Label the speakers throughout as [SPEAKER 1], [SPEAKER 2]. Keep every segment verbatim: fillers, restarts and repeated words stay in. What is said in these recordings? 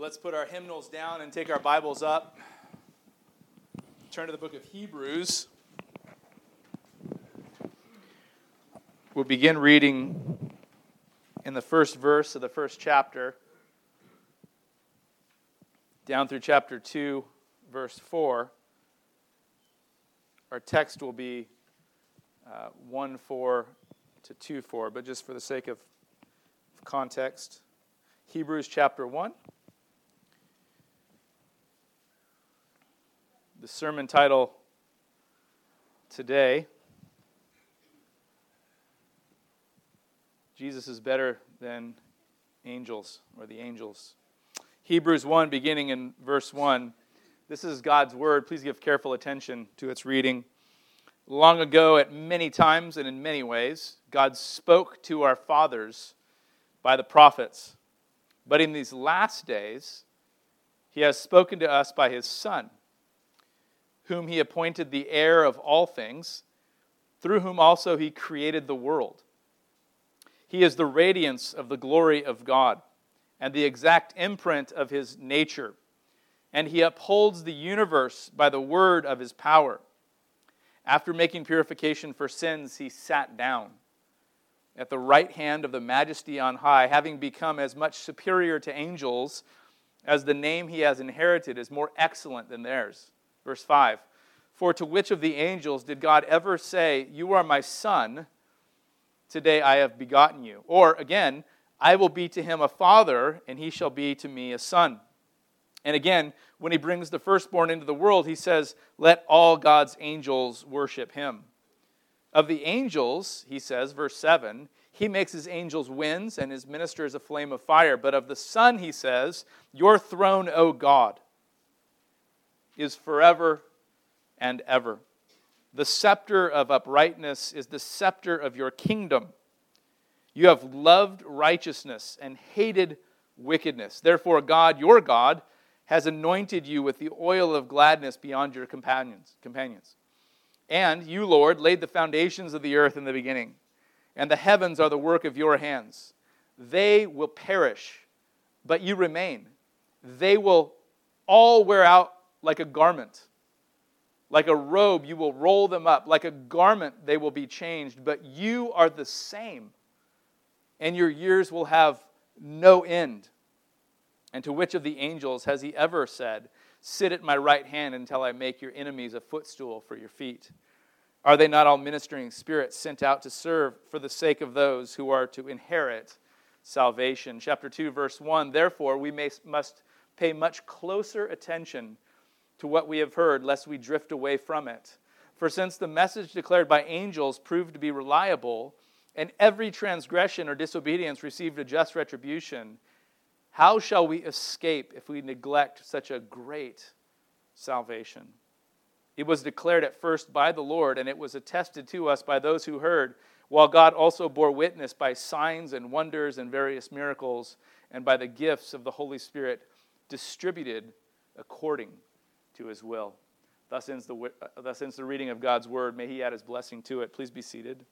[SPEAKER 1] Let's put our hymnals down and take our Bibles up. Turn to the book of Hebrews. We'll begin reading in the first verse of the first chapter, down through chapter two, verse four. Our text will be uh, one four to two four, but just for the sake of context, Hebrews chapter one. The sermon title today, Jesus is better than angels, or the angels. Hebrews one, beginning in verse one. This is God's word. Please give careful attention to its reading. Long ago, at many times and in many ways, God spoke to our fathers by the prophets. But in these last days, he has spoken to us by his Son, whom he appointed the heir of all things, through whom also he created the world. He is the radiance of the glory of God, and the exact imprint of his nature, and he upholds the universe by the word of his power. After making purification for sins, he sat down at the right hand of the Majesty on high, having become as much superior to angels as the name he has inherited is more excellent than theirs. Verse five, for to which of the angels did God ever say, you are my son, today I have begotten you? Or again, I will be to him a father, and he shall be to me a son. And again, when he brings the firstborn into the world, he says, let all God's angels worship him. Of the angels, he says, verse seven, he makes his angels winds and his ministers a flame of fire. But of the Son, he says, your throne, O God, is forever and ever. The scepter of uprightness is the scepter of your kingdom. You have loved righteousness and hated wickedness. Therefore, God, your God, has anointed you with the oil of gladness beyond your companions. companions. And you, Lord, laid the foundations of the earth in the beginning, and the heavens are the work of your hands. They will perish, but you remain. They will all wear out like a garment. Like a robe, you will roll them up. Like a garment, they will be changed. But you are the same, and your years will have no end. And to which of the angels has he ever said, sit at my right hand until I make your enemies a footstool for your feet? Are they not all ministering spirits sent out to serve for the sake of those who are to inherit salvation? Chapter two, verse one, therefore we may, must pay much closer attention to what we have heard, lest we drift away from it. For since the message declared by angels proved to be reliable, and every transgression or disobedience received a just retribution, how shall we escape if we neglect such a great salvation? It was declared at first by the Lord, and it was attested to us by those who heard, while God also bore witness by signs and wonders and various miracles, and by the gifts of the Holy Spirit distributed according to his will. Thus ends the, uh, thus ends the reading of God's word. May he add his blessing to it. Please be seated.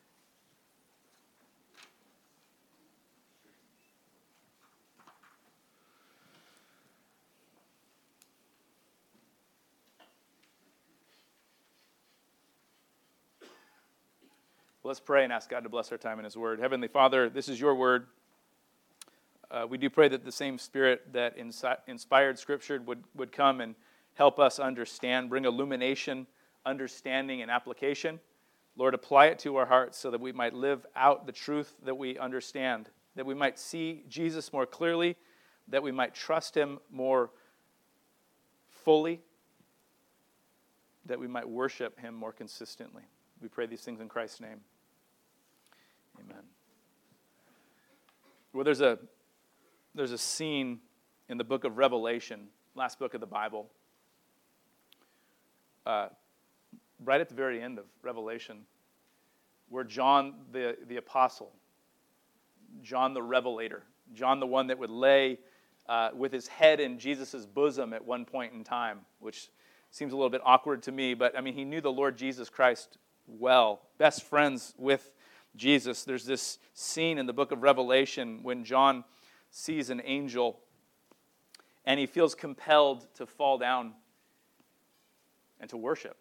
[SPEAKER 1] Let's pray and ask God to bless our time in his word. Heavenly Father, this is your word. Uh, we do pray that the same Spirit that insi- inspired Scripture would, would come and help us understand, bring illumination, understanding, and application. Lord, apply it to our hearts so that we might live out the truth that we understand, that we might see Jesus more clearly, that we might trust him more fully, that we might worship him more consistently. We pray these things in Christ's name. Amen. Well, there's a there's a scene in the book of Revelation, last book of the Bible, uh, right at the very end of Revelation, where John the, the apostle, John the revelator, John the one that would lay uh, with his head in Jesus' bosom at one point in time, which seems a little bit awkward to me, but I mean, he knew the Lord Jesus Christ well, best friends with Jesus. There's this scene in the book of Revelation when John sees an angel and he feels compelled to fall down and to worship.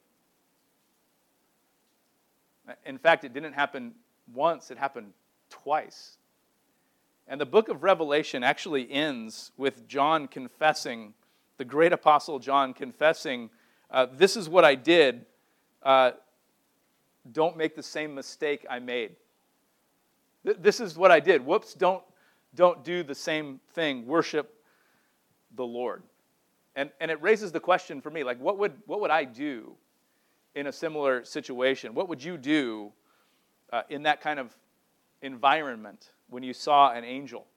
[SPEAKER 1] In fact, it didn't happen once, it happened twice. And the book of Revelation actually ends with John confessing, the great apostle John confessing, uh, this is what I did, uh, don't make the same mistake I made. Th- this is what I did. Whoops, don't, don't do the same thing. Worship the Lord. And, and it raises the question for me, like, what would, what would I do in a similar situation? What would you do uh, in that kind of environment when you saw an angel?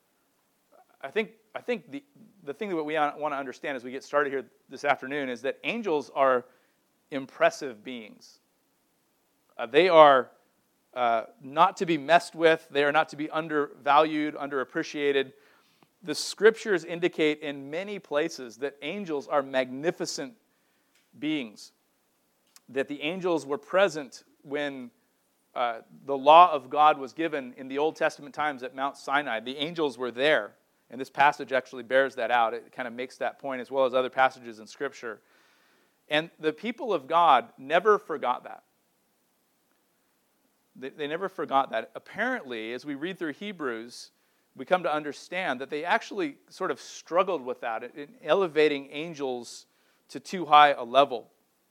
[SPEAKER 1] I think I think the, the thing that we want to understand as we get started here this afternoon is that angels are impressive beings. Uh, they are uh, not to be messed with. They are not to be undervalued, underappreciated. The scriptures indicate in many places that angels are magnificent beings, that the angels were present when uh, the law of God was given in the Old Testament times at Mount Sinai. The angels were there, and this passage actually bears that out. It kind of makes that point as well as other passages in Scripture. And the people of God never forgot that. They, they never forgot that. Apparently, as we read through Hebrews, we come to understand that they actually sort of struggled with that in elevating angels to too high a level.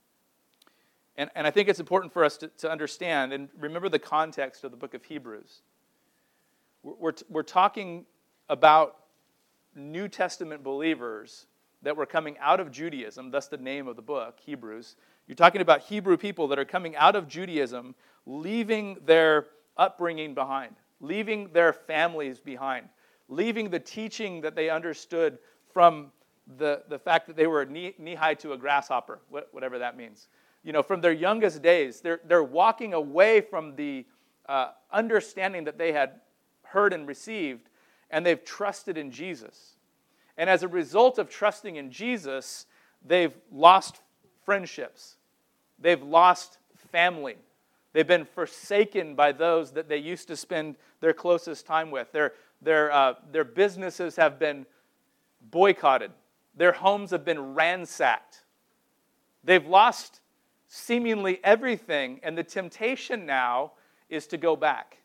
[SPEAKER 1] And, and I think it's important for us to, to understand and remember the context of the book of Hebrews. We're, we're, we're talking about New Testament believers that were coming out of Judaism, thus the name of the book, Hebrews. You're talking about Hebrew people that are coming out of Judaism, leaving their upbringing behind, leaving their families behind, leaving the teaching that they understood from the, the fact that they were knee, knee-high to a grasshopper, whatever that means. You know, from their youngest days, they're, they're walking away from the uh, understanding that they had heard and received, and they've trusted in Jesus. And as a result of trusting in Jesus, they've lost friendships. They've lost family. They've been forsaken by those that they used to spend their closest time with. Their, their, uh, their businesses have been boycotted. Their homes have been ransacked. They've lost seemingly everything, and the temptation now is to go back.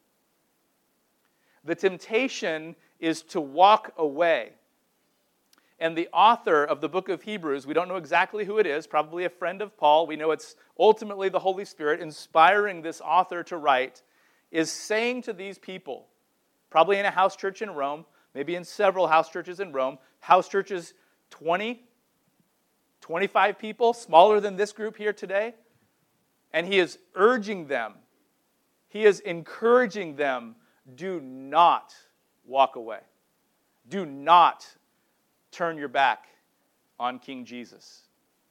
[SPEAKER 1] The temptation is to walk away. And the author of the book of Hebrews, we don't know exactly who it is, probably a friend of Paul. We know it's ultimately the Holy Spirit inspiring this author to write, is saying to these people, probably in a house church in Rome, maybe in several house churches in Rome, house churches twenty, twenty-five people, smaller than this group here today. And he is urging them, he is encouraging them, do not walk away. Do not turn your back on King Jesus.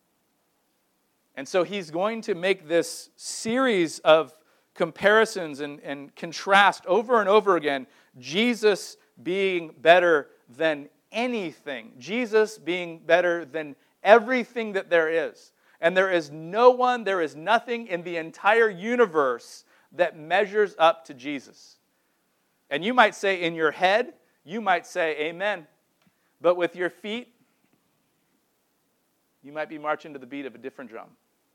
[SPEAKER 1] And so he's going to make this series of comparisons and, and contrast over and over again. Jesus being better than anything. Jesus being better than everything that there is. And there is no one, there is nothing in the entire universe that measures up to Jesus. And you might say in your head, you might say amen. But with your feet, you might be marching to the beat of a different drum.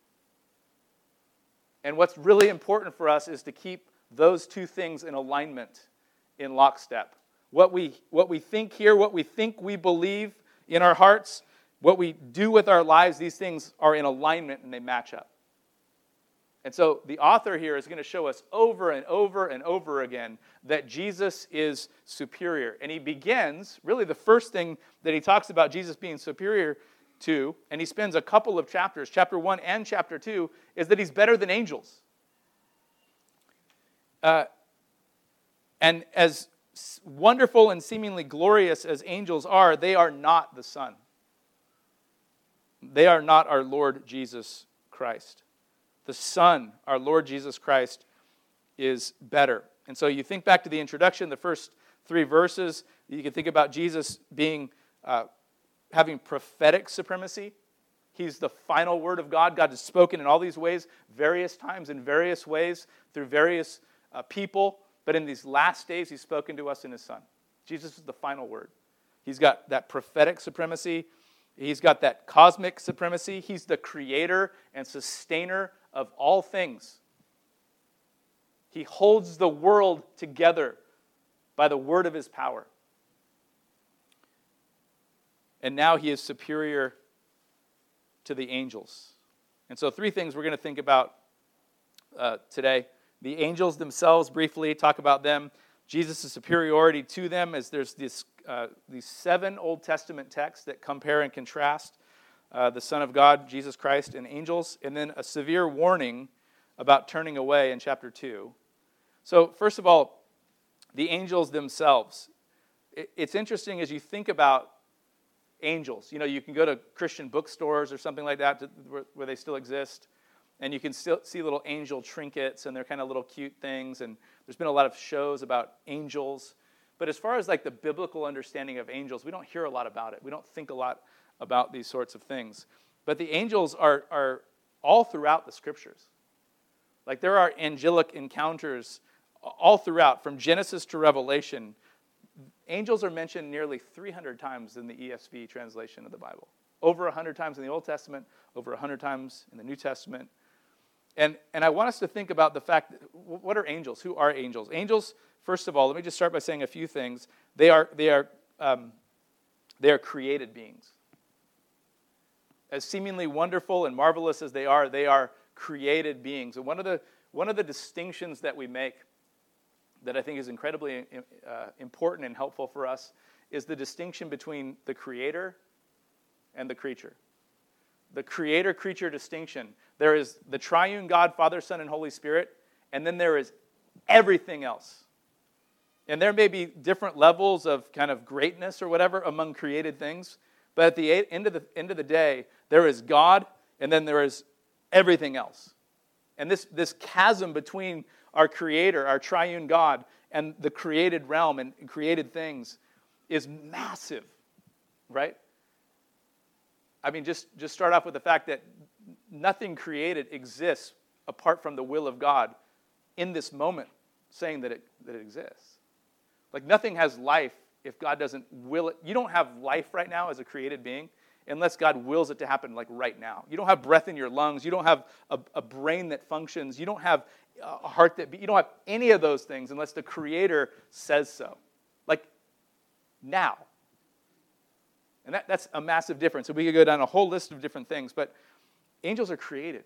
[SPEAKER 1] And what's really important for us is to keep those two things in alignment, in lockstep. What we, what we think here, what we think we believe in our hearts, what we do with our lives, these things are in alignment and they match up. And so the author here is going to show us over and over and over again that Jesus is superior. And he begins, really the first thing that he talks about Jesus being superior to, and he spends a couple of chapters, chapter one and chapter two, is that he's better than angels. Uh, and as wonderful and seemingly glorious as angels are, they are not the Son. They are not our Lord Jesus Christ. The Son, our Lord Jesus Christ, is better. And so you think back to the introduction, the first three verses, you can think about Jesus being, uh, having prophetic supremacy. He's the final word of God. God has spoken in all these ways, various times, in various ways, through various uh, people. But in these last days, he's spoken to us in his Son. Jesus is the final word. He's got that prophetic supremacy. He's got that cosmic supremacy. He's the creator and sustainer of all things. He holds the world together by the word of his power. And now he is superior to the angels. And so three things we're going to think about uh, today. The angels themselves, briefly, talk about them. Jesus' superiority to them, as there's this, uh, these seven Old Testament texts that compare and contrast uh, the Son of God, Jesus Christ, and angels. And then a severe warning about turning away in chapter two. So first of all, the angels themselves. It's interesting as you think about angels. You know, you can go to Christian bookstores or something like that to, where, where they still exist, and you can still see little angel trinkets, and they're kind of little cute things, and there's been a lot of shows about angels. But as far as like the biblical understanding of angels, we don't hear a lot about it. We don't think a lot about these sorts of things. But the angels are, are all throughout the scriptures. Like there are angelic encounters all throughout, from Genesis to Revelation. Angels are mentioned nearly three hundred times in the E S V translation of the Bible. Over one hundred times in the Old Testament, over one hundred times in the New Testament. And, and I want us to think about the fact, that, what are angels? Who are angels? Angels, first of all, let me just start by saying a few things. They are, they are, um, they are created beings. As seemingly wonderful and marvelous as they are, they are created beings. And one of the, one of the distinctions that we make that I think is incredibly uh, important and helpful for us is the distinction between the creator and the creature. The creator-creature distinction. There is the triune God, Father, Son, and Holy Spirit, and then there is everything else. And there may be different levels of kind of greatness or whatever among created things, but at the end of the, end of the day, there is God, and then there is everything else. And this, this chasm between our Creator, our triune God, and the created realm and created things is massive, right? I mean, just, just start off with the fact that nothing created exists apart from the will of God in this moment, saying that it, that it exists. Like nothing has life if God doesn't will it. You don't have life right now as a created being unless God wills it to happen like right now. You don't have breath in your lungs. You don't have a, a brain that functions. You don't have a heart that beats. You don't have any of those things unless the Creator says so. Like now. And that, that's a massive difference. So we could go down a whole list of different things, but angels are created.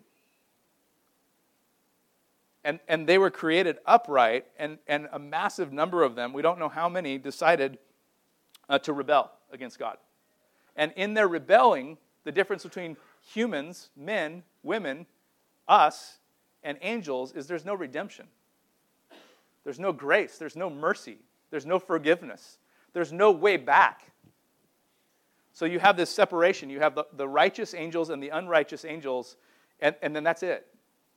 [SPEAKER 1] And, and they were created upright, and, and a massive number of them, we don't know how many, decided uh, to rebel against God. And in their rebelling, the difference between humans, men, women, us, and angels is there's no redemption. There's no grace. There's no mercy. There's no forgiveness. There's no way back. So you have this separation. You have the, the righteous angels and the unrighteous angels, and, and then that's it.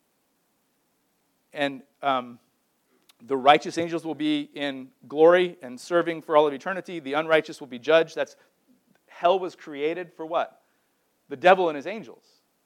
[SPEAKER 1] And um, the righteous angels will be in glory and serving for all of eternity. The unrighteous will be judged. That's hell was created for what? The devil and his angels.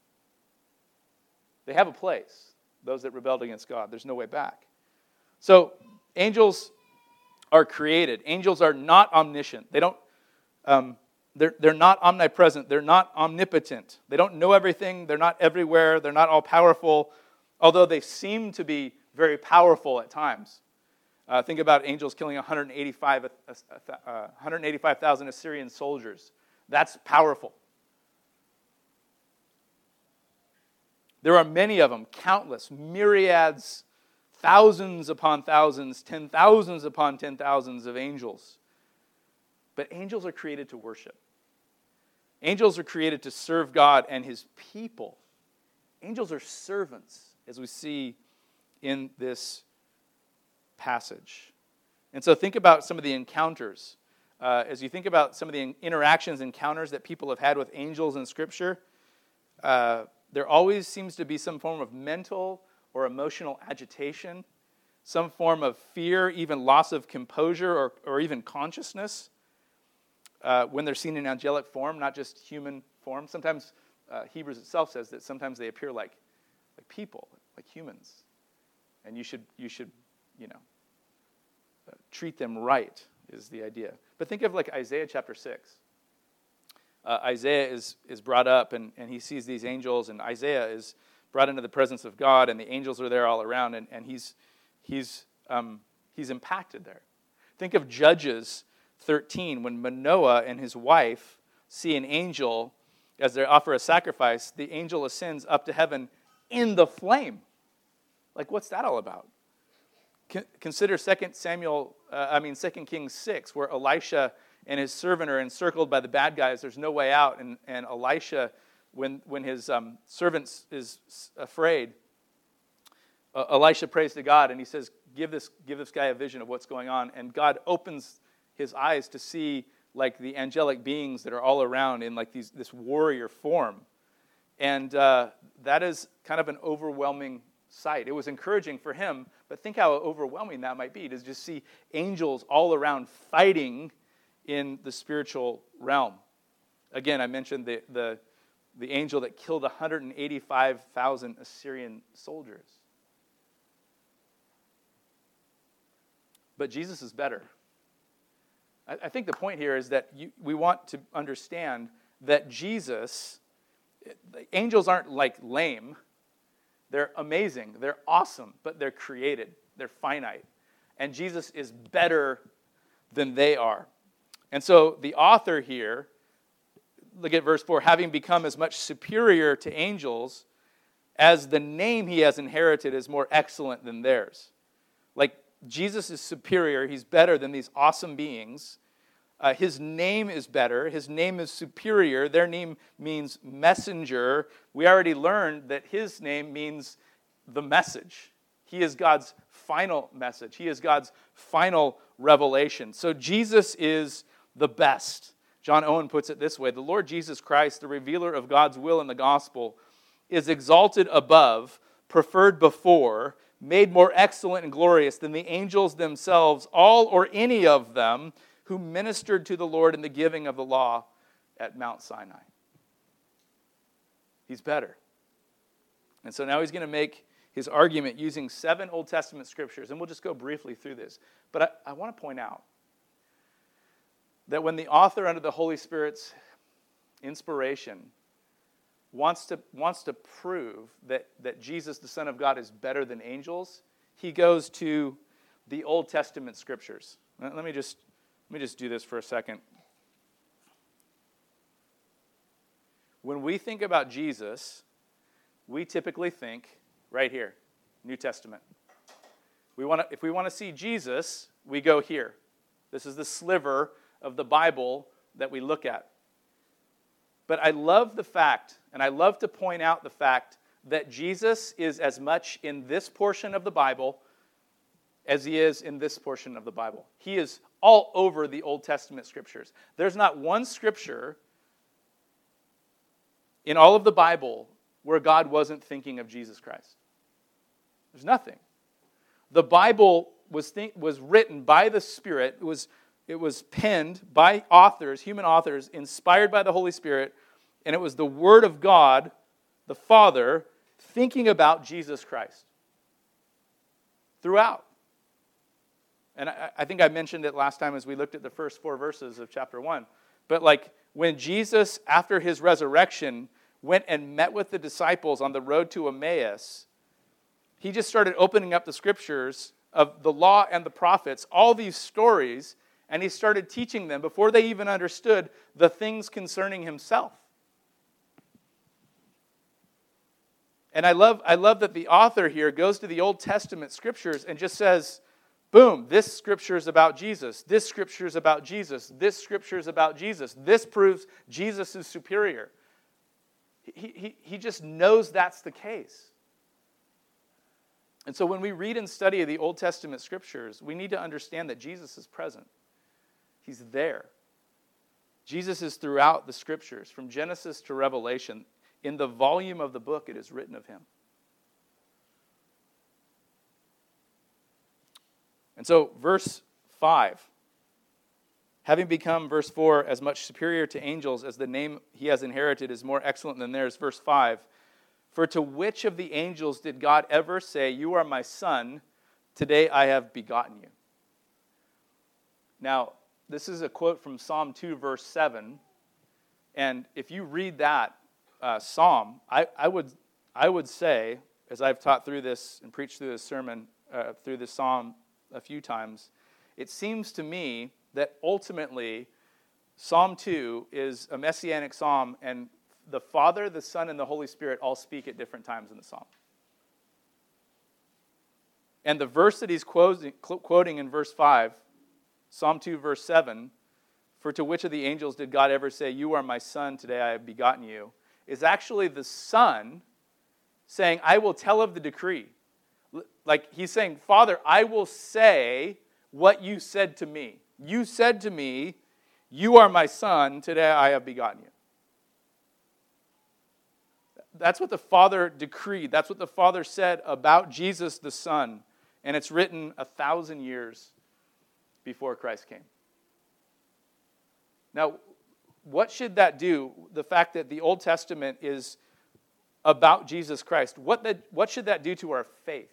[SPEAKER 1] They have a place, those that rebelled against God. There's no way back. So angels are created. Angels are not omniscient. They don't... Um, They're, they're not omnipresent. They're not omnipotent. They don't know everything. They're not everywhere. They're not all-powerful, although they seem to be very powerful at times. Uh, think about angels killing one hundred eighty-five, uh, one hundred eighty-five thousand Assyrian soldiers. That's powerful. There are many of them, countless, myriads, thousands upon thousands, ten thousands upon ten thousands of angels. But angels are created to worship. Angels are created to serve God and His people. Angels are servants, as we see in this passage. And so think about some of the encounters. Uh, as you think about some of the interactions, encounters that people have had with angels in Scripture, uh, there always seems to be some form of mental or emotional agitation, some form of fear, even loss of composure or, or even consciousness. Uh, when they're seen in angelic form, not just human form. Sometimes uh, Hebrews itself says that sometimes they appear like, like people, like humans. And you should, you should, you know, uh, treat them right is the idea. But think of like Isaiah chapter six. Uh, Isaiah is, is brought up, and, and he sees these angels, and Isaiah is brought into the presence of God, and the angels are there all around, and, and he's, he's, um, he's impacted there. Think of Judges thirteen, when Manoah and his wife see an angel as they offer a sacrifice. The angel ascends up to heaven in the flame. Like, what's that all about? Consider Second Samuel, uh, I mean Second Kings six, where Elisha and his servant are encircled by the bad guys. There's no way out, and, and Elisha, when when his um, servant is afraid, uh, Elisha prays to God, and he says, "Give this give this guy a vision of what's going on." And God opens his eyes to see like the angelic beings that are all around in like these this warrior form, and uh, that is kind of an overwhelming sight. It was encouraging for him, but think how overwhelming that might be to just see angels all around fighting in the spiritual realm. Again, I mentioned the the, the angel that killed one hundred eighty-five thousand Assyrian soldiers. But Jesus is better. I, I think the point here is that you, we want to understand that Jesus, the angels aren't like lame. They're amazing. They're awesome, but they're created. They're finite. And Jesus is better than they are. And so the author here, look at verse four, having become as much superior to angels as the name he has inherited is more excellent than theirs. Like, Jesus is superior. He's better than these awesome beings. Uh, his name is better. His name is superior. Their name means messenger. We already learned that his name means the message. He is God's final message. He is God's final revelation. So Jesus is the best. John Owen puts it this way: the Lord Jesus Christ, the revealer of God's will in the gospel, is exalted above, preferred before, made more excellent and glorious than the angels themselves, all or any of them, who ministered to the Lord in the giving of the law at Mount Sinai. He's better. And so now he's going to make his argument using seven Old Testament scriptures, and we'll just go briefly through this. But I, I want to point out that when the author, under the Holy Spirit's inspiration, wants to, wants to prove that, that Jesus, the Son of God, is better than angels, he goes to the Old Testament scriptures. Let me just... Let me just do this for a second. When we think about Jesus, we typically think right here, New Testament. We want to, if we want to see Jesus, we go here. This is the sliver of the Bible that we look at. But I love the fact, and I love to point out the fact, that Jesus is as much in this portion of the Bible as he is in this portion of the Bible. He is all over the Old Testament scriptures. There's not one scripture in all of the Bible where God wasn't thinking of Jesus Christ. There's nothing. The Bible was think, was written by the Spirit. It was, it was penned by authors, human authors, inspired by the Holy Spirit, and it was the Word of God, the Father, thinking about Jesus Christ throughout. And I, I think I mentioned it last time as we looked at the first four verses of chapter one. But like when Jesus, after his resurrection, went and met with the disciples on the road to Emmaus, he just started opening up the scriptures of the law and the prophets, all these stories, and he started teaching them before they even understood the things concerning himself. And I love, I love that the author here goes to the Old Testament scriptures and just says, boom, this scripture is about Jesus. This scripture is about Jesus. This scripture is about Jesus. This proves Jesus is superior. He, he, he just knows that's the case. And so when we read and study the Old Testament scriptures, we need to understand that Jesus is present. He's there. Jesus is throughout the scriptures, from Genesis to Revelation. In the volume of the book, it is written of him. And so, verse five, having become, verse four, as much superior to angels as the name he has inherited is more excellent than theirs. Verse five, for to which of the angels did God ever say, you are my son, today I have begotten you? Now, this is a quote from Psalm two, verse seven. And if you read that uh, psalm, I, I would I would say, as I've taught through this and preached through this sermon, uh, through this psalm a few times, it seems to me that ultimately Psalm two is a messianic psalm, and the Father, the Son, and the Holy Spirit all speak at different times in the psalm. And the verse that he's quoting, quoting in verse five, Psalm two, verse seven, for to which of the angels did God ever say, you are my son, today I have begotten you, is actually the Son saying, I will tell of the decree. Like he's saying, Father, I will say what you said to me. You said to me, you are my son, today I have begotten you. That's what the Father decreed. That's what the Father said about Jesus the Son. And it's written a thousand years before Christ came. Now, what should that do? The fact that the Old Testament is about Jesus Christ. What, the, what should that do to our faith?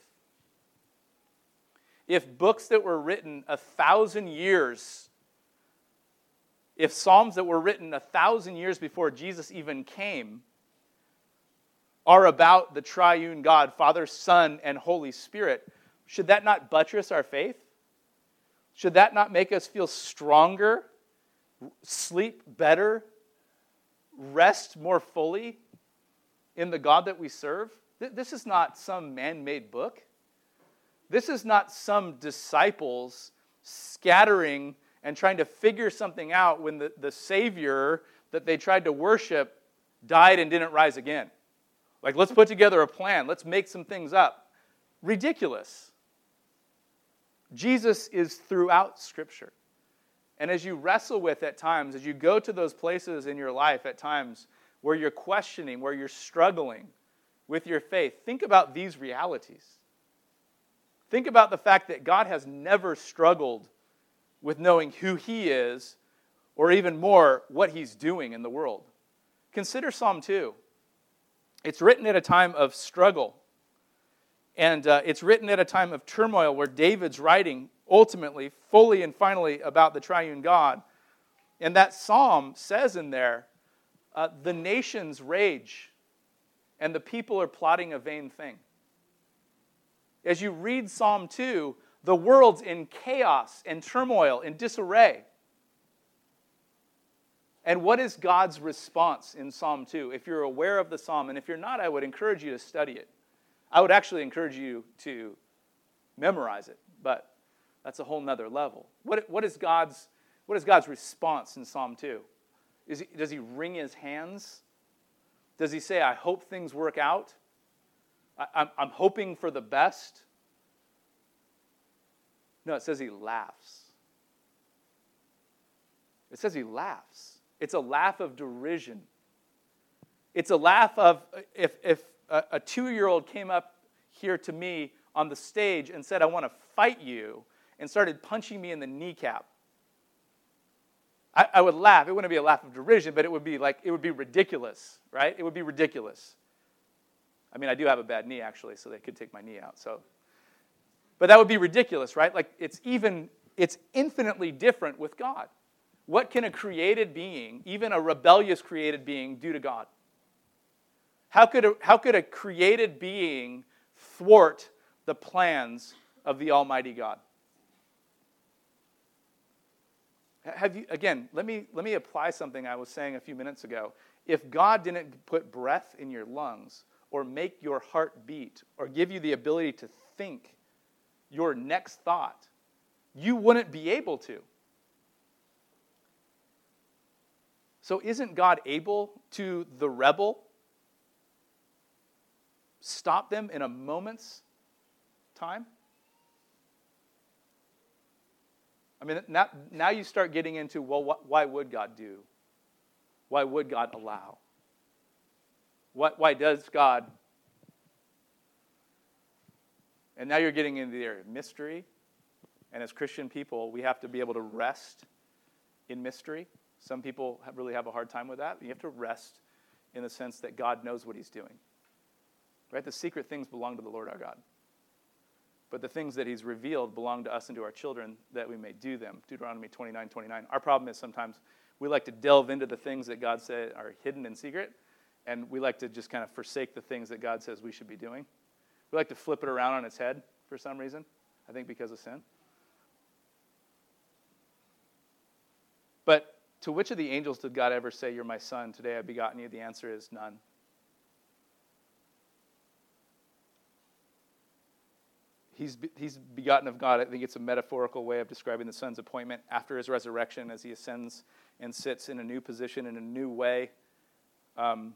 [SPEAKER 1] If books that were written a thousand years, if Psalms that were written a thousand years before Jesus even came are about the triune God, Father, Son, and Holy Spirit, should that not buttress our faith? Should that not make us feel stronger, sleep better, rest more fully in the God that we serve? This is not some man-made book. This is not some disciples scattering and trying to figure something out when the, the Savior that they tried to worship died and didn't rise again. Like, let's put together a plan. Let's make some things up. Ridiculous. Jesus is throughout Scripture. And as you wrestle with at times, as you go to those places in your life at times where you're questioning, where you're struggling with your faith, think about these realities. Think about the fact that God has never struggled with knowing who He is, or even more, what He's doing in the world. Consider Psalm two. It's written at a time of struggle. And uh, it's written at a time of turmoil where David's writing ultimately, fully and finally about the triune God. And that psalm says in there, uh, the nations rage and the people are plotting a vain thing. As you read Psalm two, the world's in chaos and turmoil and disarray. And what is God's response in Psalm two? If you're aware of the psalm, and if you're not, I would encourage you to study it. I would actually encourage you to memorize it, but that's a whole nother level. What, what, is, God's, what is God's response in Psalm two? Is he, does he wring his hands? Does he say, I hope things work out? I, I'm, I'm hoping for the best? No, it says he laughs. It says he laughs. It's a laugh of derision. It's a laugh of, if, if a, a two-year-old came up here to me on the stage and said, I want to fight you, and started punching me in the kneecap, I, I would laugh. It wouldn't be a laugh of derision, but it would be like, it would be ridiculous, right? It would be ridiculous. I mean, I do have a bad knee, actually, so they could take my knee out. So, but that would be ridiculous, right? Like, it's even, it's infinitely different with God. What can a created being, even a rebellious created being, do to God? How could a, how could a created being thwart the plans of the Almighty God? Have you, again, let me, let me apply something I was saying a few minutes ago. If God didn't put breath in your lungs, or make your heart beat, or give you the ability to think your next thought, you wouldn't be able to. So isn't God able to the rebel stop them in a moment's time? I mean, now, now you start getting into, well, wh- why would God do? Why would God allow? What, why does God? And now you're getting into the area of mystery. And as Christian people, we have to be able to rest in mystery. Some people have, really have a hard time with that. You have to rest in the sense that God knows what He's doing. Right? The secret things belong to the Lord our God. But the things that he's revealed belong to us and to our children that we may do them. Deuteronomy twenty-nine twenty-nine. Our problem is sometimes we like to delve into the things that God said are hidden in secret, and we like to just kind of forsake the things that God says we should be doing. We like to flip it around on its head for some reason, I think because of sin. But to which of the angels did God ever say, "You're my son, today I've begotten you"? The answer is none. He's, he's begotten of God. I think it's a metaphorical way of describing the Son's appointment after his resurrection as he ascends and sits in a new position, in a new way, um,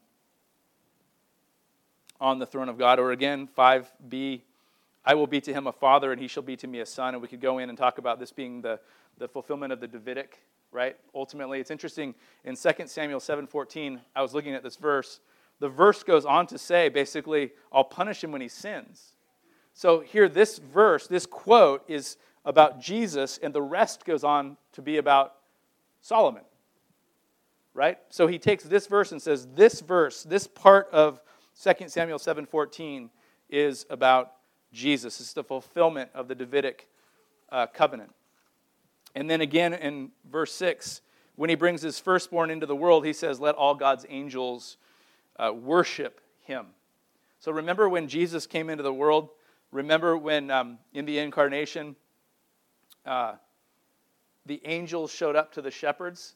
[SPEAKER 1] on the throne of God. Or again, five b, I will be to him a father, and he shall be to me a son. And we could go in and talk about this being the, the fulfillment of the Davidic, right? Ultimately, it's interesting. In Second Samuel seven fourteen, I was looking at this verse. The verse goes on to say, basically, I'll punish him when he sins. So here, this verse, this quote is about Jesus, and the rest goes on to be about Solomon, right? So he takes this verse and says, this verse, this part of Second Samuel seven fourteen is about Jesus. It's the fulfillment of the Davidic uh, covenant. And then again in verse six, when he brings his firstborn into the world, he says, let all God's angels uh, worship him. So remember when Jesus came into the world? Remember when um, in the incarnation, uh, the angels showed up to the shepherds,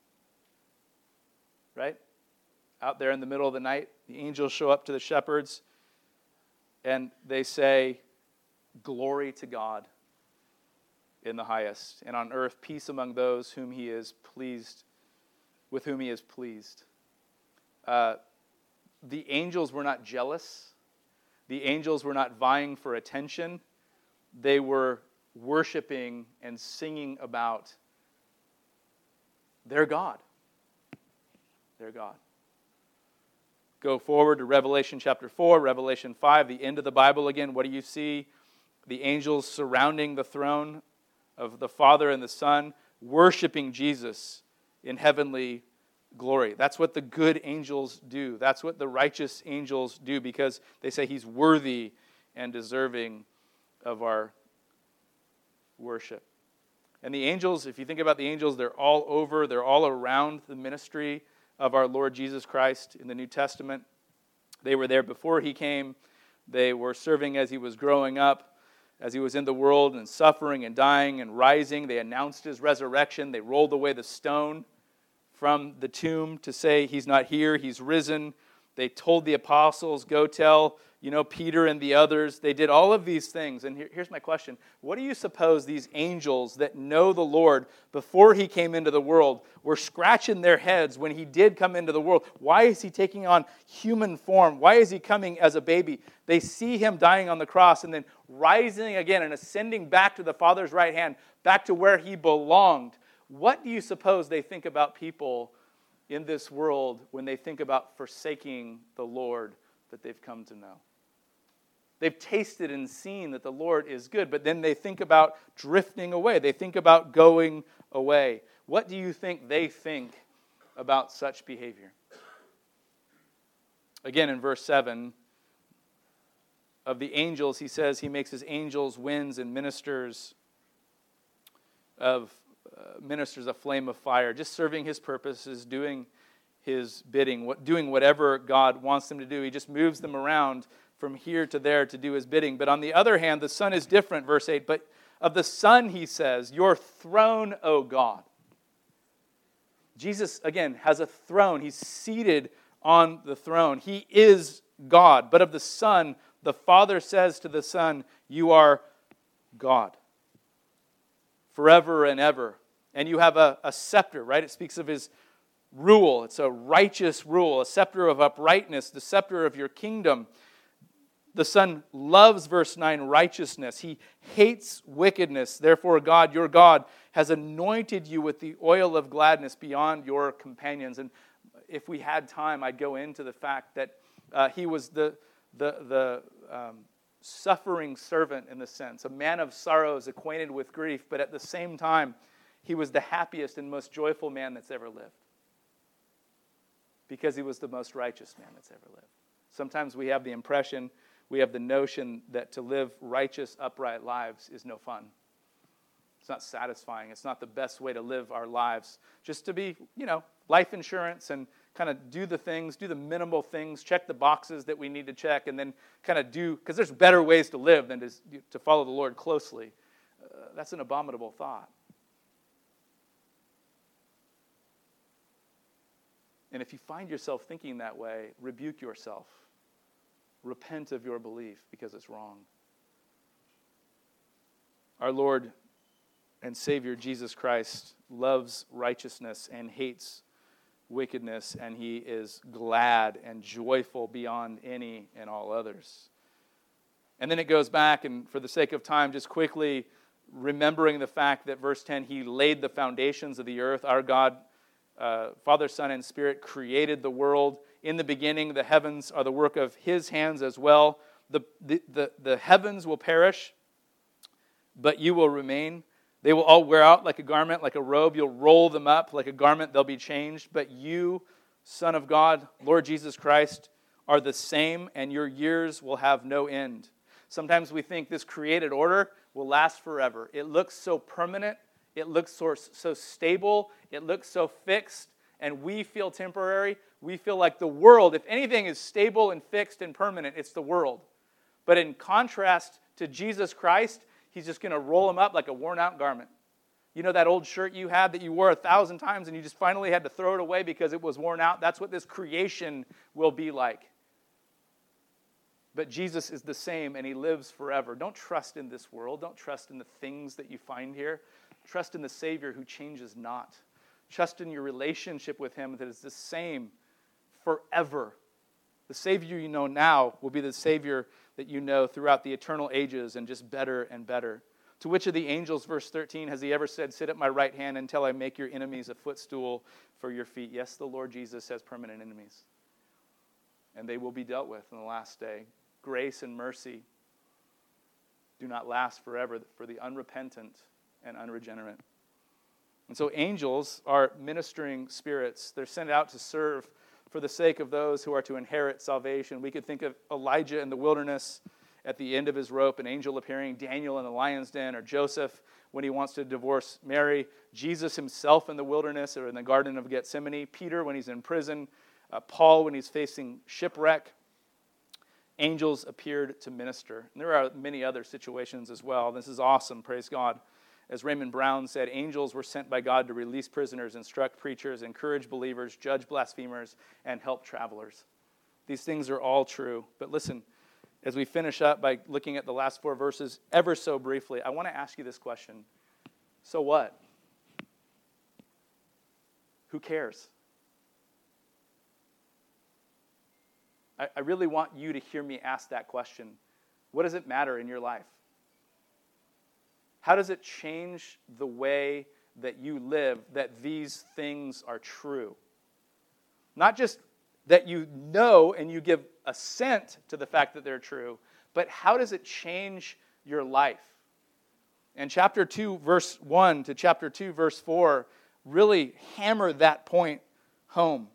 [SPEAKER 1] right? Out there in the middle of the night, the angels show up to the shepherds, and they say, glory to God in the highest, and on earth peace among those whom he is pleased, with whom he is pleased. Uh, the angels were not jealous. The angels were not vying for attention. They were worshiping and singing about their God. Their God. Go forward to Revelation chapter four, Revelation five, the end of the Bible again. What do you see? The angels surrounding the throne of the Father and the Son, worshiping Jesus in heavenly glory. That's what the good angels do. That's what the righteous angels do, because they say he's worthy and deserving of our worship. And the angels, if you think about the angels, they're all over, they're all around the ministry of our Lord Jesus Christ in the New Testament. They were there before he came. They were serving as he was growing up, as he was in the world and suffering and dying and rising. They announced his resurrection. They rolled away the stone from the tomb to say he's not here, he's risen. They told the apostles, go tell, you know, Peter and the others. They did all of these things. And here, here's my question. What do you suppose these angels that know the Lord before he came into the world were scratching their heads when he did come into the world? Why is he taking on human form? Why is he coming as a baby? They see him dying on the cross and then rising again and ascending back to the Father's right hand, back to where he belonged. What do you suppose they think about people in this world when they think about forsaking the Lord that they've come to know? They've tasted and seen that the Lord is good, but then they think about drifting away. They think about going away. What do you think they think about such behavior? Again, in verse seven, of the angels, he says he makes his angels winds and ministers of Uh, ministers a flame of fire, just serving his purposes, doing his bidding, what, doing whatever God wants them to do. He just moves them around from here to there to do his bidding. But on the other hand, the Son is different, verse eight. But of the Son, he says, your throne, O God. Jesus, again, has a throne. He's seated on the throne. He is God. But of the Son, the Father says to the Son, you are God forever and ever. And you have a, a scepter, right? It speaks of his rule. It's a righteous rule, a scepter of uprightness, the scepter of your kingdom. The Son loves, verse nine, righteousness. He hates wickedness. Therefore, God, your God, has anointed you with the oil of gladness beyond your companions. And if we had time, I'd go into the fact that uh, he was the, the, the um, suffering servant in the sense, a man of sorrows, acquainted with grief, but at the same time, he was the happiest and most joyful man that's ever lived, because he was the most righteous man that's ever lived. Sometimes we have the impression we have the notion that to live righteous, upright lives is no fun. It's not satisfying. It's not the best way to live our lives. Just to be, you know, life insurance and kind of do the things, do the minimal things, check the boxes that we need to check, and then kind of do, because there's better ways to live than to, to follow the Lord closely. Uh, that's an abominable thought. And if you find yourself thinking that way, rebuke yourself. Repent of your belief because it's wrong. Our Lord and Savior Jesus Christ loves righteousness and hates wickedness, and he is glad and joyful beyond any and all others. And then it goes back, and for the sake of time, just quickly remembering the fact that verse ten, he laid the foundations of the earth. Our God, uh, Father, Son, and Spirit created the world. In the beginning, the heavens are the work of his hands as well. The, the, the, the heavens will perish, but you will remain. They will all wear out like a garment, like a robe. You'll roll them up like a garment. They'll be changed. But you, Son of God, Lord Jesus Christ, are the same, and your years will have no end. Sometimes we think this created order will last forever. It looks so permanent. It looks so, so stable. It looks so fixed. And we feel temporary. We feel like the world, if anything is stable and fixed and permanent, it's the world. But in contrast to Jesus Christ, he's just going to roll them up like a worn-out garment. You know that old shirt you had that you wore a thousand times and you just finally had to throw it away because it was worn out? That's what this creation will be like. But Jesus is the same, and he lives forever. Don't trust in this world. Don't trust in the things that you find here. Trust in the Savior who changes not. Trust in your relationship with him that is the same forever. The Savior you know now will be the Savior that you know throughout the eternal ages, and just better and better. To which of the angels, verse thirteen, has he ever said, sit at my right hand until I make your enemies a footstool for your feet? Yes, the Lord Jesus has permanent enemies. And they will be dealt with in the last day. Grace and mercy do not last forever for the unrepentant and unregenerate. And so angels are ministering spirits. They're sent out to serve for the sake of those who are to inherit salvation. We could think of Elijah in the wilderness at the end of his rope, an angel appearing, Daniel in the lion's den, or Joseph when he wants to divorce Mary, Jesus himself in the wilderness or in the Garden of Gethsemane, Peter when he's in prison, uh, Paul when he's facing shipwreck. Angels appeared to minister. And there are many other situations as well. This is awesome, praise God. As Raymond Brown said, angels were sent by God to release prisoners, instruct preachers, encourage believers, judge blasphemers, and help travelers. These things are all true. But listen, as we finish up by looking at the last four verses ever so briefly, I want to ask you this question. So what? Who cares? I, I really want you to hear me ask that question. What does it matter in your life? How does it change the way that you live that these things are true? Not just that you know and you give assent to the fact that they're true, but how does it change your life? And chapter two, verse one to chapter two, verse four really hammer that point home.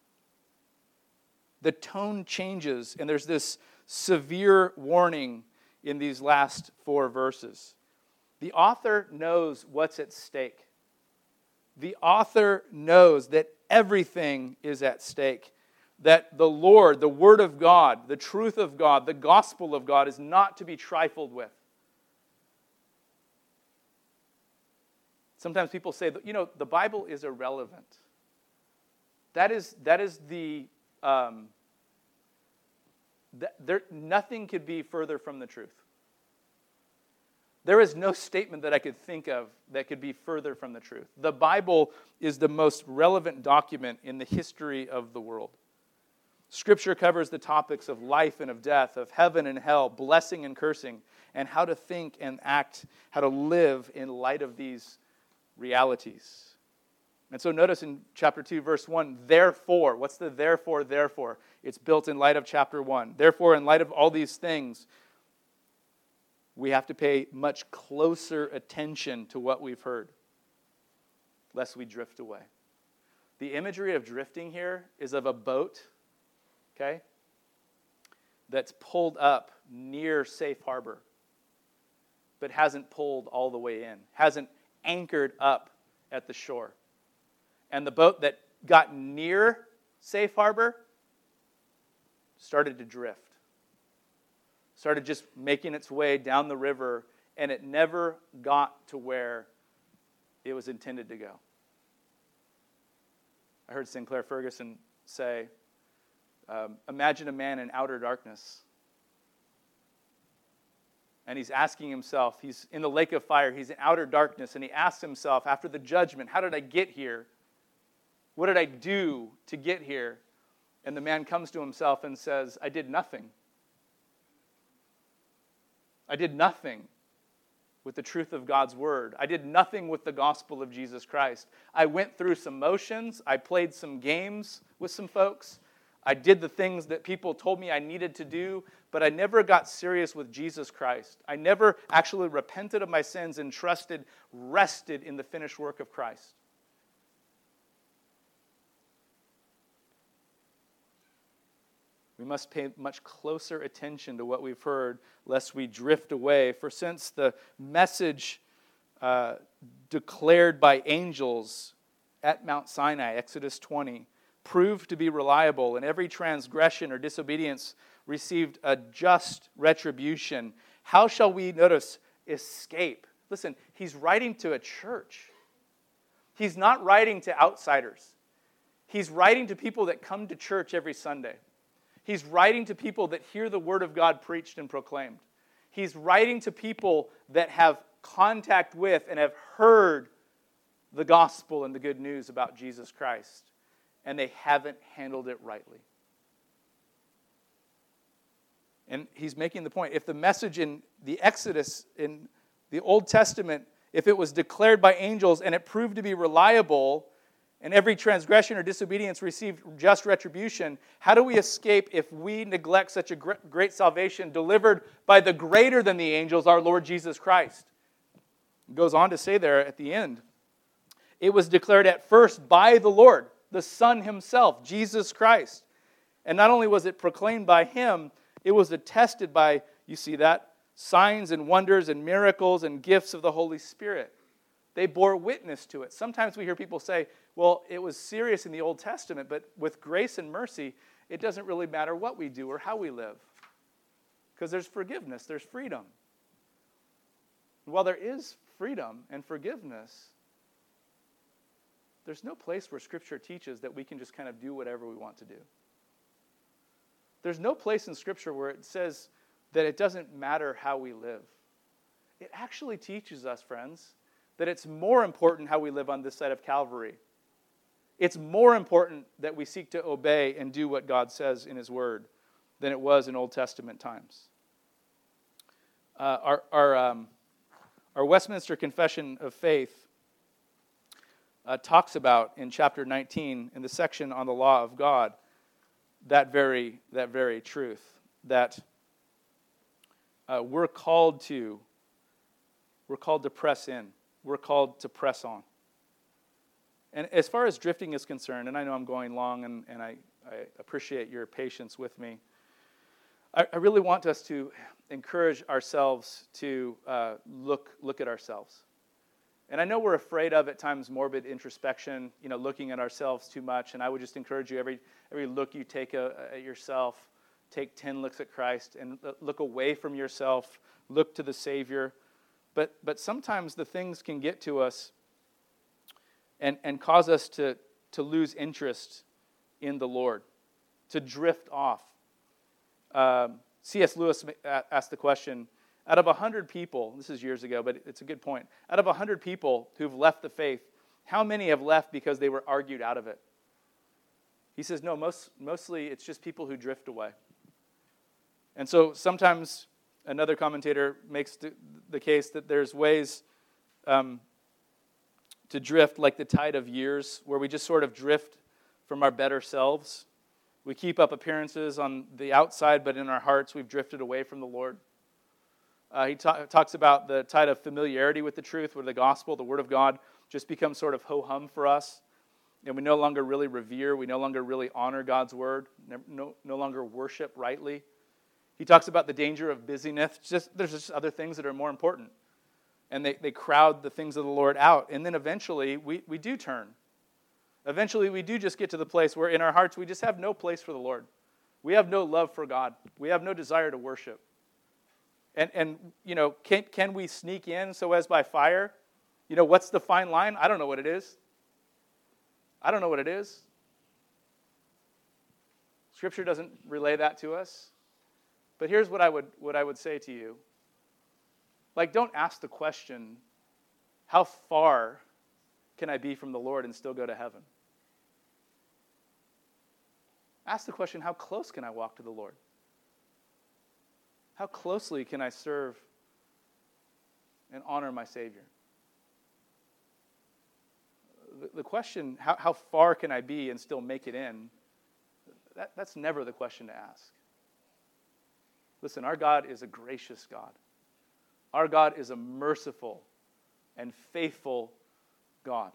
[SPEAKER 1] The tone changes, and there's this severe warning in these last four verses. The author knows what's at stake. The author knows that everything is at stake. That the Lord, the Word of God, the truth of God, the gospel of God is not to be trifled with. Sometimes people say, that, you know, the Bible is irrelevant. That is, that is the, um, that there, nothing could be further from the truth. There is no statement that I could think of that could be further from the truth. The Bible is the most relevant document in the history of the world. Scripture covers the topics of life and of death, of heaven and hell, blessing and cursing, and how to think and act, how to live in light of these realities. And so notice in chapter two, verse one, therefore. What's the therefore, therefore? It's built in light of chapter one. Therefore, in light of all these things, we have to pay much closer attention to what we've heard, lest we drift away. The imagery of drifting here is of a boat, okay? that's pulled up near Safe Harbor, but hasn't pulled all the way in, hasn't anchored up at the shore. And the boat that got near Safe Harbor started to drift, started just making its way down the river, and it never got to where it was intended to go. I heard Sinclair Ferguson say, um, imagine a man in outer darkness. And he's asking himself, he's in the lake of fire, he's in outer darkness, and he asks himself, after the judgment, how did I get here? What did I do to get here? And the man comes to himself and says, I did nothing. I did nothing with the truth of God's word. I did nothing with the gospel of Jesus Christ. I went through some motions. I played some games with some folks. I did the things that people told me I needed to do, but I never got serious with Jesus Christ. I never actually repented of my sins and trusted, rested in the finished work of Christ. We must pay much closer attention to what we've heard, lest we drift away. For since the message uh, declared by angels at Mount Sinai, Exodus twenty, proved to be reliable, and every transgression or disobedience received a just retribution, how shall we, notice, escape? Listen, he's writing to a church. He's not writing to outsiders. He's writing to people that come to church every Sunday. He's writing to people that hear the word of God preached and proclaimed. He's writing to people that have contact with and have heard the gospel and the good news about Jesus Christ, and they haven't handled it rightly. And he's making the point, if the message in the Exodus, in the Old Testament, if it was declared by angels and it proved to be reliable, and every transgression or disobedience received just retribution, how do we escape if we neglect such a great salvation delivered by the greater than the angels, our Lord Jesus Christ? It goes on to say there at the end, it was declared at first by the Lord, the Son himself, Jesus Christ. And not only was it proclaimed by him, it was attested by, you see that, signs and wonders and miracles and gifts of the Holy Spirit. They bore witness to it. Sometimes we hear people say, well, it was serious in the Old Testament, but with grace and mercy, it doesn't really matter what we do or how we live. Because there's forgiveness, there's freedom. And while there is freedom and forgiveness, there's no place where Scripture teaches that we can just kind of do whatever we want to do. There's no place in Scripture where it says that it doesn't matter how we live. It actually teaches us, friends, that it's more important how we live on this side of Calvary. It's more important that we seek to obey and do what God says in his word than it was in Old Testament times. Uh, our, our, um, our Westminster Confession of Faith uh, talks about in chapter nineteen, in the section on the law of God, that very, that very truth, that uh, we're called to, we're called to press in. We're called to press on. And as far as drifting is concerned, and I know I'm going long, and, and I, I appreciate your patience with me, I, I really want us to encourage ourselves to uh, look look at ourselves. And I know we're afraid of, at times, morbid introspection, you know, looking at ourselves too much, and I would just encourage you, every every look you take a, at yourself, take ten looks at Christ, and look away from yourself, look to the Savior. But but sometimes the things can get to us and, and cause us to, to lose interest in the Lord, to drift off. Um, C S Lewis asked the question, out of one hundred people, this is years ago, but it's a good point, out of one hundred people who've left the faith, how many have left because they were argued out of it? He says, no, most, mostly it's just people who drift away. And so sometimes another commentator makes the, the case that there's ways um, to drift like the tide of years, where we just sort of drift from our better selves. We keep up appearances on the outside, but in our hearts we've drifted away from the Lord. Uh, he ta- talks about the tide of familiarity with the truth, where the gospel, the word of God, just becomes sort of ho-hum for us. And we no longer really revere, we no longer really honor God's word, no, no, no longer worship rightly. He talks about the danger of busyness. Just, there's just other things that are more important. And they, they crowd the things of the Lord out. And then eventually we, we do turn. Eventually we do just get to the place where in our hearts we just have no place for the Lord. We have no love for God. We have no desire to worship. And, and you know, can, can we sneak in so as by fire? You know, what's the fine line? I don't know what it is. I don't know what it is. Scripture doesn't relay that to us. But here's what I would what I would say to you. Like, don't ask the question, how far can I be from the Lord and still go to heaven? Ask the question, how close can I walk to the Lord? How closely can I serve and honor my Savior? The, the question, how, how far can I be and still make it in, that, that's never the question to ask. Listen, our God is a gracious God. Our God is a merciful and faithful God.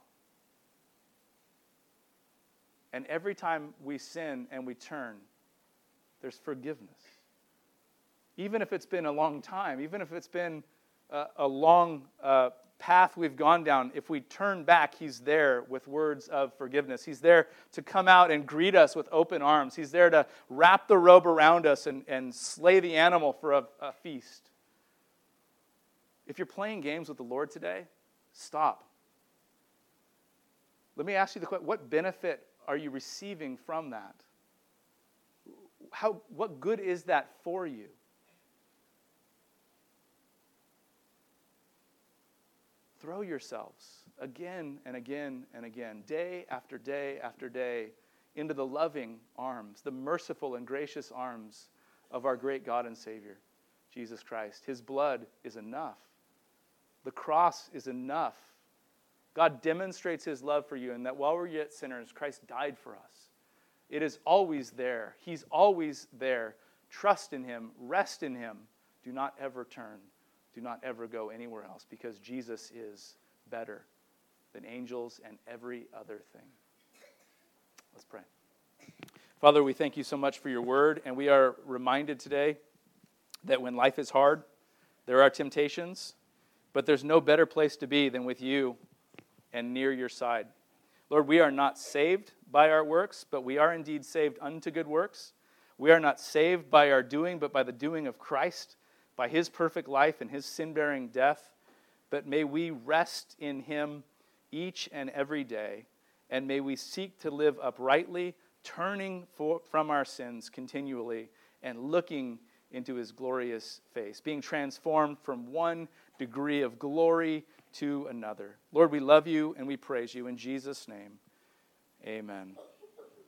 [SPEAKER 1] And every time we sin and we turn, there's forgiveness. Even if it's been a long time, even if it's been a, a long uh, path we've gone down, if we turn back, He's there with words of forgiveness. He's there to come out and greet us with open arms. He's there to wrap the robe around us and, and slay the animal for a, a feast. If you're playing games with the Lord today, stop. Let me ask you the question, what benefit are you receiving from that? How, what good is that for you? Throw yourselves again and again and again, day after day after day, into the loving arms, the merciful and gracious arms of our great God and Savior, Jesus Christ. His blood is enough. The cross is enough. God demonstrates His love for you, and that while we're yet sinners, Christ died for us. It is always there. He's always there. Trust in Him. Rest in Him. Do not ever turn. Do not ever go anywhere else, because Jesus is better than angels and every other thing. Let's pray. Father, we thank You so much for Your word, and we are reminded today that when life is hard, there are temptations, but there's no better place to be than with You and near Your side. Lord, we are not saved by our works, but we are indeed saved unto good works. We are not saved by our doing, but by the doing of Christ, by His perfect life and His sin-bearing death. But may we rest in Him each and every day, and may we seek to live uprightly, turning for, from our sins continually and looking into His glorious face, being transformed from one degree of glory to another. Lord, we love You and we praise You. In Jesus' name, amen.